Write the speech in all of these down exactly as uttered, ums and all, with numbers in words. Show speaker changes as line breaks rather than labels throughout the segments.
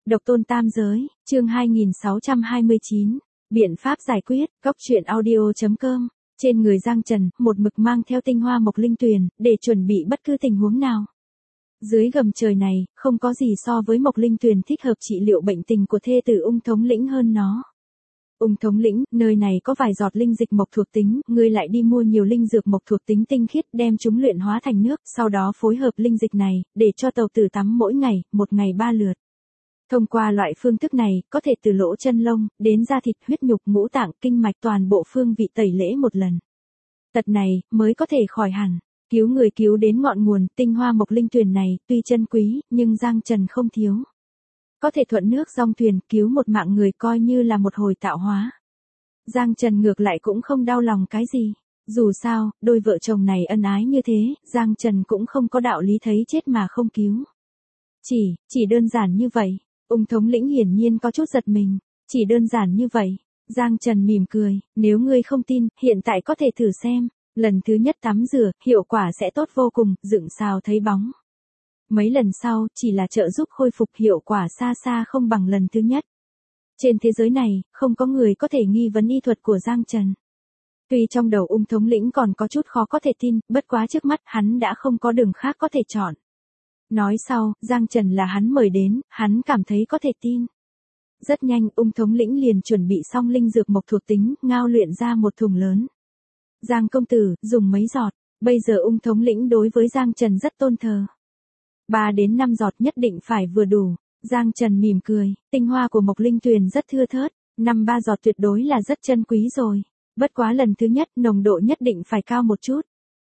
Độc tôn tam giới, chương hai nghìn sáu trăm hai mươi chín. Biện pháp giải quyết, góc truyện audio chấm com. Trên người Giang Trần, một mực mang theo tinh hoa mộc linh tuyền, để chuẩn bị bất cứ tình huống nào. Dưới gầm trời này, không có gì so với mộc linh tuyền thích hợp trị liệu bệnh tình của thê tử Ung thống lĩnh hơn nó. Ung thống lĩnh, nơi này có vài giọt linh dịch mộc thuộc tính, ngươi lại đi mua nhiều linh dược mộc thuộc tính tinh khiết, đem chúng luyện hóa thành nước, sau đó phối hợp linh dịch này, để cho tàu tử tắm mỗi ngày, một ngày ba lượt. Thông qua loại phương thức này, có thể từ lỗ chân lông, đến da thịt, huyết nhục, ngũ tạng, kinh mạch toàn bộ phương vị tẩy lễ một lần. Tật này, mới có thể khỏi hẳn. Cứu người cứu đến ngọn nguồn, tinh hoa mộc linh tuyền này, tuy chân quý, nhưng Giang Trần không thiếu. Có thể thuận nước dong thuyền, cứu một mạng người coi như là một hồi tạo hóa. Giang Trần ngược lại cũng không đau lòng cái gì. Dù sao, đôi vợ chồng này ân ái như thế, Giang Trần cũng không có đạo lý thấy chết mà không cứu. Chỉ, chỉ đơn giản như vậy. Ung thống lĩnh hiển nhiên có chút giật mình. Chỉ đơn giản như vậy. Giang Trần mỉm cười, nếu ngươi không tin, hiện tại có thể thử xem. Lần thứ nhất tắm rửa, hiệu quả sẽ tốt vô cùng, dựng sao thấy bóng. Mấy lần sau, chỉ là trợ giúp khôi phục, hiệu quả xa xa không bằng lần thứ nhất. Trên thế giới này, không có người có thể nghi vấn y thuật của Giang Trần. Tuy trong đầu Ung thống lĩnh còn có chút khó có thể tin, bất quá trước mắt hắn đã không có đường khác có thể chọn. Nói sau, Giang Trần là hắn mời đến, hắn cảm thấy có thể tin. Rất nhanh, Ung thống lĩnh liền chuẩn bị xong linh dược mộc thuộc tính, ngao luyện ra một thùng lớn. Giang công tử, dùng mấy giọt, bây giờ Ung thống lĩnh đối với Giang Trần rất tôn thờ. Ba đến năm giọt nhất định phải vừa đủ. Giang Trần mỉm cười, tinh hoa của mộc linh tuyền rất thưa thớt, năm ba giọt tuyệt đối là rất chân quý rồi. Bất quá lần thứ nhất, nồng độ nhất định phải cao một chút.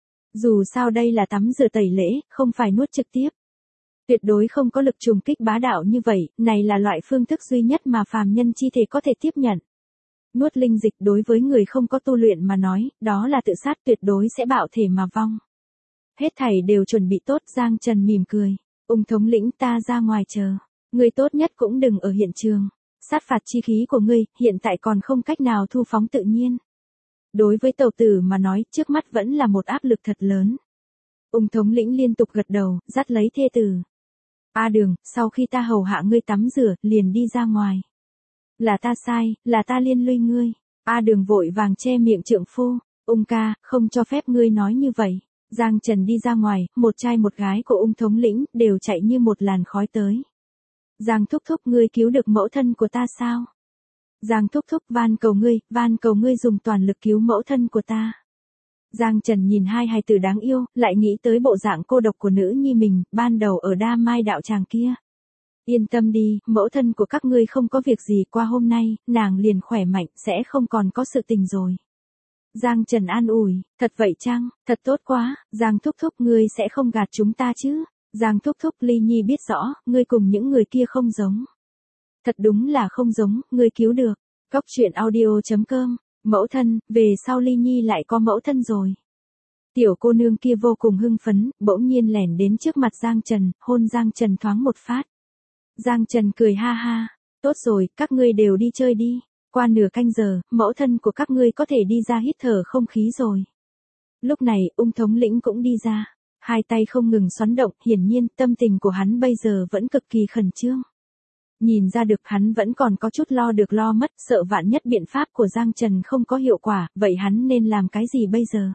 Dù sao đây là tắm rửa tẩy lễ, không phải nuốt trực tiếp. Tuyệt đối không có lực trùng kích bá đạo như vậy, này là loại phương thức duy nhất mà phàm nhân chi thể có thể tiếp nhận. Nuốt linh dịch đối với người không có tu luyện mà nói, đó là tự sát, tuyệt đối sẽ bạo thể mà vong. Hết thảy đều chuẩn bị tốt, Giang Trần mỉm cười. Ung thống lĩnh, ta ra ngoài chờ. Ngươi tốt nhất cũng đừng ở hiện trường. Sát phạt chi khí của ngươi, hiện tại còn không cách nào thu phóng tự nhiên. Đối với tàu tử mà nói, trước mắt vẫn là một áp lực thật lớn. Ung thống lĩnh liên tục gật đầu, dắt lấy thê tử. A Đường, sau khi ta hầu hạ ngươi tắm rửa, liền đi ra ngoài. Là ta sai, là ta liên lụy ngươi. A Đường vội vàng che miệng trượng phu. Ung ca, không cho phép ngươi nói như vậy. Giang Trần đi ra ngoài, một trai một gái của Ung thống lĩnh, đều chạy như một làn khói tới. Giang thúc thúc, ngươi cứu được mẫu thân của ta sao? Giang thúc thúc, van cầu ngươi, van cầu ngươi dùng toàn lực cứu mẫu thân của ta. Giang Trần nhìn hai hài tử đáng yêu, lại nghĩ tới bộ dạng cô độc của nữ nhi mình, ban đầu ở Đa Mai đạo tràng kia. Yên tâm đi, mẫu thân của các ngươi không có việc gì, qua hôm nay, nàng liền khỏe mạnh, sẽ không còn có sự tình rồi. Giang Trần an ủi, thật vậy chăng, thật tốt quá, Giang thúc thúc, ngươi sẽ không gạt chúng ta chứ? Giang thúc thúc, Ly Nhi biết rõ, ngươi cùng những người kia không giống. Thật đúng là không giống, ngươi cứu được. Góc truyện audio chấm com. Mẫu thân, về sau Ly Nhi lại có mẫu thân rồi. Tiểu cô nương kia vô cùng hưng phấn, bỗng nhiên lẻn đến trước mặt Giang Trần, hôn Giang Trần thoáng một phát. Giang Trần cười ha ha, tốt rồi, các ngươi đều đi chơi đi. Qua nửa canh giờ, mẫu thân của các ngươi có thể đi ra hít thở không khí rồi. Lúc này, Ung thống lĩnh cũng đi ra. Hai tay không ngừng xoắn động, hiển nhiên tâm tình của hắn bây giờ vẫn cực kỳ khẩn trương. Nhìn ra được hắn vẫn còn có chút lo được lo mất, sợ vạn nhất biện pháp của Giang Trần không có hiệu quả, vậy hắn nên làm cái gì bây giờ?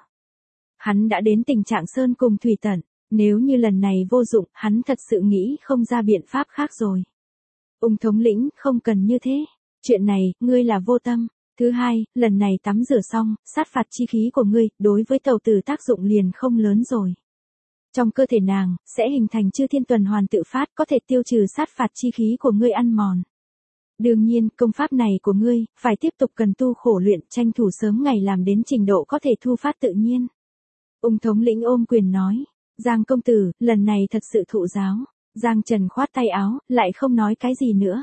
Hắn đã đến tình trạng sơn cùng thủy tận, nếu như lần này vô dụng, hắn thật sự nghĩ không ra biện pháp khác rồi. Ung thống lĩnh, không cần như thế. Chuyện này, ngươi là vô tâm. Thứ hai, lần này tắm rửa xong, sát phạt chi khí của ngươi, đối với tàu tử tác dụng liền không lớn rồi. Trong cơ thể nàng, sẽ hình thành chư thiên tuần hoàn tự phát, có thể tiêu trừ sát phạt chi khí của ngươi ăn mòn. Đương nhiên, công pháp này của ngươi, phải tiếp tục cần tu khổ luyện, tranh thủ sớm ngày làm đến trình độ có thể thu phát tự nhiên. Ung thống lĩnh ôm quyền nói, Giang công tử, lần này thật sự thụ giáo. Giang Trần khoát tay áo, lại không nói cái gì nữa.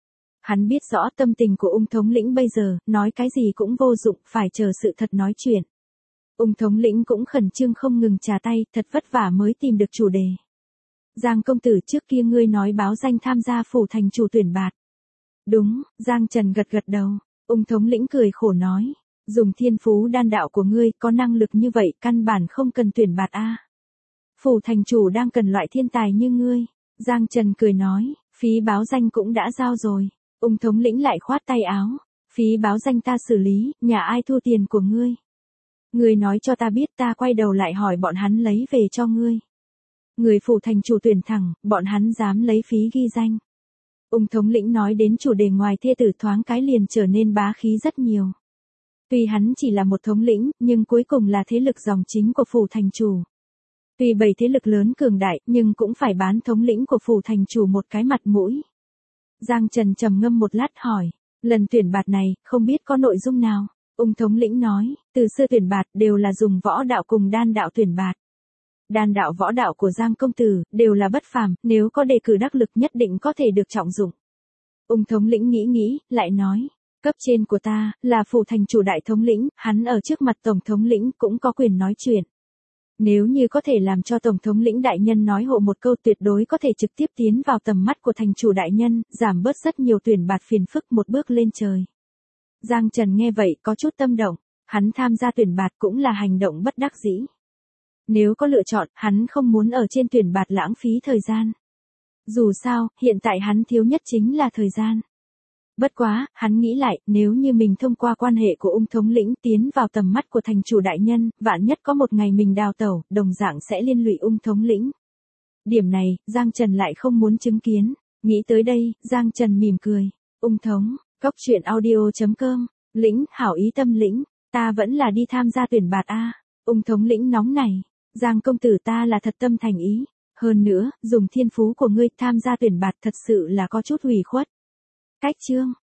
Hắn biết rõ tâm tình của Ung thống lĩnh bây giờ, nói cái gì cũng vô dụng, phải chờ sự thật nói chuyện. Ung thống lĩnh cũng khẩn trương không ngừng trà tay, thật vất vả mới tìm được chủ đề. Giang công tử, trước kia ngươi nói báo danh tham gia phủ thành chủ tuyển bạt. Đúng, Giang Trần gật gật đầu. Ung thống lĩnh cười khổ nói, dùng thiên phú đan đạo của ngươi, có năng lực như vậy, căn bản không cần tuyển bạt a. Phủ thành chủ đang cần loại thiên tài như ngươi. Giang Trần cười nói, Phí báo danh cũng đã giao rồi. Ung thống lĩnh lại khoát tay áo. Phí báo danh ta xử lý, nhà ai thu tiền của ngươi? Ngươi nói cho ta biết, ta quay đầu lại hỏi bọn hắn lấy về cho ngươi. Người phủ thành chủ tuyển thẳng, bọn hắn dám lấy phí ghi danh. Ung thống lĩnh nói đến chủ đề ngoài thê tử thoáng cái liền trở nên bá khí rất nhiều. Tuy hắn chỉ là một thống lĩnh, nhưng cuối cùng là thế lực dòng chính của phủ thành chủ. Tuy bảy thế lực lớn cường đại, nhưng cũng phải bán thống lĩnh của phủ thành chủ một cái mặt mũi. Giang Trần trầm ngâm một lát hỏi, lần tuyển bạt này, không biết có nội dung nào? Ung thống lĩnh nói, từ xưa tuyển bạt đều là dùng võ đạo cùng đan đạo tuyển bạt. Đan đạo võ đạo của Giang công tử, đều là bất phàm, nếu có đề cử đắc lực nhất định có thể được trọng dụng. Ung thống lĩnh nghĩ nghĩ, lại nói, cấp trên của ta, là phủ thành chủ đại thống lĩnh, hắn ở trước mặt tổng thống lĩnh cũng có quyền nói chuyện. Nếu như có thể làm cho tổng thống lĩnh đại nhân nói hộ một câu tuyệt đối có thể trực tiếp tiến vào tầm mắt của thành chủ đại nhân, giảm bớt rất nhiều tuyển bạt phiền phức một bước lên trời. Giang Trần nghe vậy có chút tâm động, hắn tham gia tuyển bạt cũng là hành động bất đắc dĩ. Nếu có lựa chọn, hắn không muốn ở trên tuyển bạt lãng phí thời gian. Dù sao, hiện tại hắn thiếu nhất chính là thời gian. Bất quá, hắn nghĩ lại, nếu như mình thông qua quan hệ của ung thống lĩnh tiến vào tầm mắt của thành chủ đại nhân, vạn nhất có một ngày mình đào tẩu, đồng dạng sẽ liên lụy ung thống lĩnh. Điểm này, Giang Trần lại không muốn chứng kiến. Nghĩ tới đây, Giang Trần mỉm cười. Ung thống, cốc truyện audio chấm com, lĩnh, hảo ý tâm lĩnh, ta vẫn là đi tham gia tuyển bạt a. Ung thống lĩnh nóng này, Giang công tử ta là thật tâm thành ý. Hơn nữa, dùng thiên phú của ngươi tham gia tuyển bạt thật sự là có chút hủy khuất. Cách chương